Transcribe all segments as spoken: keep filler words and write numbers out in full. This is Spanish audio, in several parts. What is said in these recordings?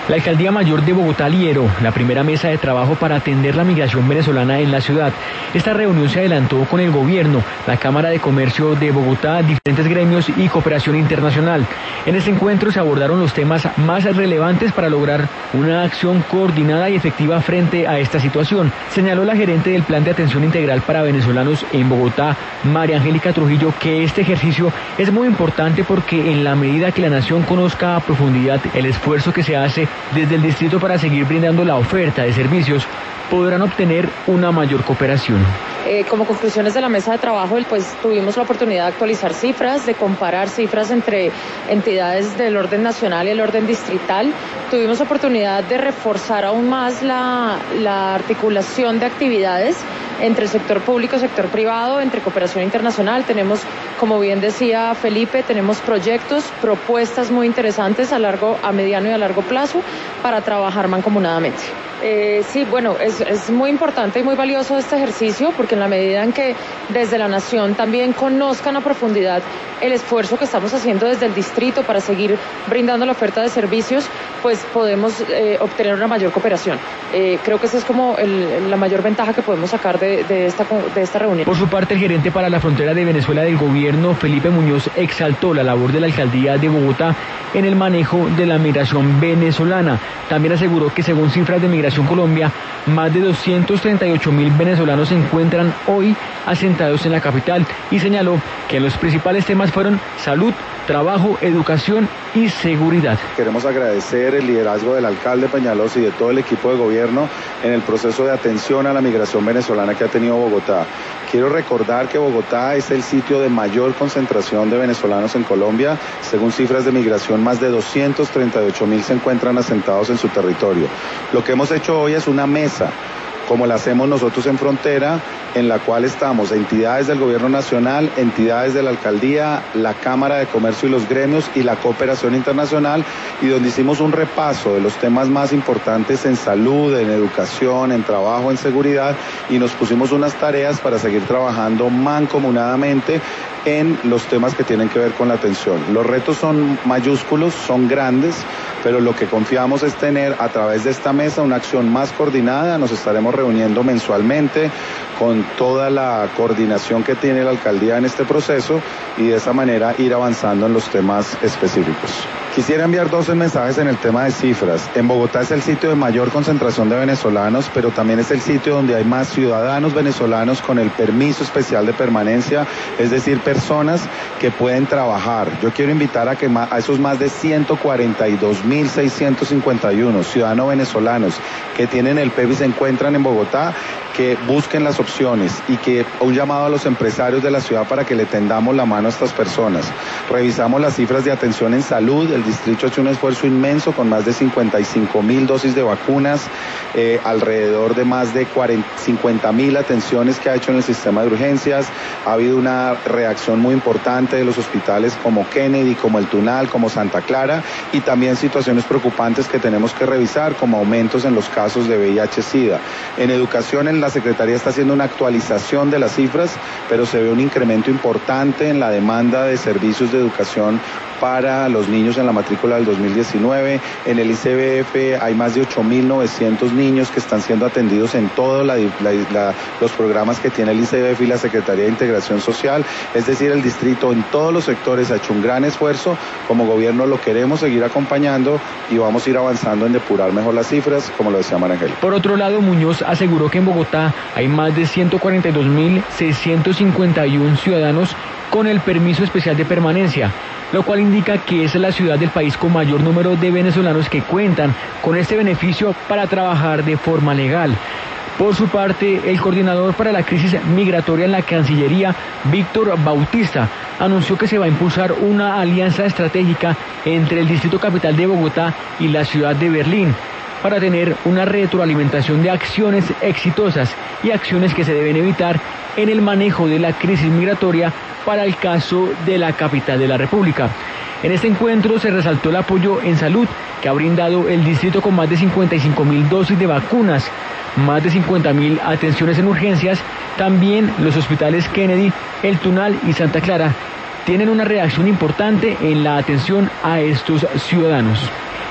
La Alcaldía Mayor de Bogotá lideró la primera mesa de trabajo para atender la migración venezolana en la ciudad. Esta reunión se adelantó con el gobierno, la Cámara de Comercio de Bogotá, diferentes gremios y cooperación internacional. En este encuentro se abordaron los temas más relevantes para lograr una acción coordinada y efectiva frente a esta situación, señaló la gerente del Plan de Atención Integral para Venezolanos en Bogotá, María Angélica Trujillo, que este ejercicio es muy importante porque en la medida que la nación conozca a profundidad el esfuerzo que se hace desde el distrito para seguir brindando la oferta de servicios, podrán obtener una mayor cooperación. Eh, como conclusiones de la mesa de trabajo, pues tuvimos la oportunidad de actualizar cifras, de comparar cifras entre entidades del orden nacional y el orden distrital. Tuvimos oportunidad de reforzar aún más la, la articulación de actividades entre el sector público y sector privado, entre cooperación internacional. Tenemos, como bien decía Felipe, tenemos proyectos, propuestas muy interesantes a largo, a mediano y a largo plazo para trabajar mancomunadamente. Eh, sí, bueno, es, es muy importante y muy valioso este ejercicio porque en la medida en que desde la nación también conozcan a profundidad el esfuerzo que estamos haciendo desde el distrito para seguir brindando la oferta de servicios, pues podemos eh, obtener una mayor cooperación. Eh, creo que esa es como el, la mayor ventaja que podemos sacar de, de, esta, de esta reunión. Por su parte, el gerente para la frontera de Venezuela del gobierno, Felipe Muñoz, exaltó la labor de la Alcaldía de Bogotá en el manejo de la migración venezolana. También aseguró que según cifras de Migración Colombia, más de doscientos treinta y ocho mil venezolanos se encuentran hoy asentados en la capital y señaló que los principales temas fueron salud, trabajo, educación y seguridad. Queremos agradecer el liderazgo del alcalde Peñalosa y de todo el equipo de gobierno en el proceso de atención a la migración venezolana que ha tenido Bogotá. Quiero recordar que Bogotá es el sitio de mayor concentración de venezolanos en Colombia. Según cifras de migración, más de doscientos treinta y ocho mil se encuentran asentados en su territorio. Lo que hemos hecho hoy es una mesa, como la hacemos nosotros en Frontera, en la cual estamos entidades del gobierno nacional, entidades de la alcaldía, la Cámara de Comercio y los gremios y la cooperación internacional, y donde hicimos un repaso de los temas más importantes en salud, en educación, en trabajo, en seguridad, y nos pusimos unas tareas para seguir trabajando mancomunadamente en los temas que tienen que ver con la atención. Los retos son mayúsculos, son grandes, pero lo que confiamos es tener a través de esta mesa una acción más coordinada. Nos estaremos reuniendo mensualmente con toda la coordinación que tiene la alcaldía en este proceso y de esa manera ir avanzando en los temas específicos. Quisiera enviar dos mensajes en el tema de cifras. En Bogotá es el sitio de mayor concentración de venezolanos, pero también es el sitio donde hay más ciudadanos venezolanos con el permiso especial de permanencia, es decir, personas que pueden trabajar. Yo quiero invitar a que a esos más de ciento cuarenta y dos mil seiscientos cincuenta y uno ciudadanos venezolanos que tienen el P E V y se encuentran en Bogotá, que busquen las opciones y que un llamado a los empresarios de la ciudad para que le tendamos la mano a estas personas. Revisamos las cifras de atención en salud. El distrito ha hecho un esfuerzo inmenso con más de cincuenta y cinco mil dosis de vacunas, eh, alrededor de más de cincuenta mil atenciones que ha hecho en el sistema de urgencias. Ha habido una reacción muy importante de los hospitales como Kennedy, como el Tunal, como Santa Clara, y también situaciones preocupantes que tenemos que revisar, como aumentos en los casos de V I H SIDA. En educación, en la Secretaría está haciendo una actualización de las cifras, pero se ve un incremento importante en la demanda de servicios de educación para los niños en la matrícula del dos mil diecinueve. En el I C B F hay más de ocho mil novecientos niños que están siendo atendidos en todos la, la, la, los programas que tiene el I C B F y la Secretaría de Integración Social. Es decir, el distrito en todos los sectores ha hecho un gran esfuerzo. Como gobierno lo queremos seguir acompañando y vamos a ir avanzando en depurar mejor las cifras, como lo decía María Angélica. Por otro lado, Muñoz aseguró que en Bogotá hay más de ciento cuarenta y dos mil seiscientos cincuenta y uno ciudadanos con el permiso especial de permanencia, lo cual indica que es la ciudad del país con mayor número de venezolanos que cuentan con este beneficio para trabajar de forma legal. Por su parte, el coordinador para la crisis migratoria en la Cancillería, Víctor Bautista, anunció que se va a impulsar una alianza estratégica entre el Distrito Capital de Bogotá y la ciudad de Berlín, para tener una retroalimentación de acciones exitosas y acciones que se deben evitar en el manejo de la crisis migratoria para el caso de la capital de la República. En este encuentro se resaltó el apoyo en salud que ha brindado el distrito con más de cincuenta y cinco mil dosis de vacunas, más de cincuenta mil atenciones en urgencias. También los hospitales Kennedy, El Tunal y Santa Clara tienen una reacción importante en la atención a estos ciudadanos.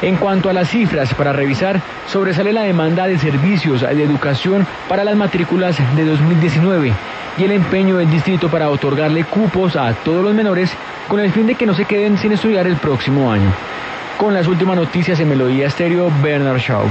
En cuanto a las cifras para revisar, sobresale la demanda de servicios de educación para las matrículas de dos mil diecinueve y el empeño del distrito para otorgarle cupos a todos los menores con el fin de que no se queden sin estudiar el próximo año. Con las últimas noticias en Melodía Estéreo, Bernard Shaw.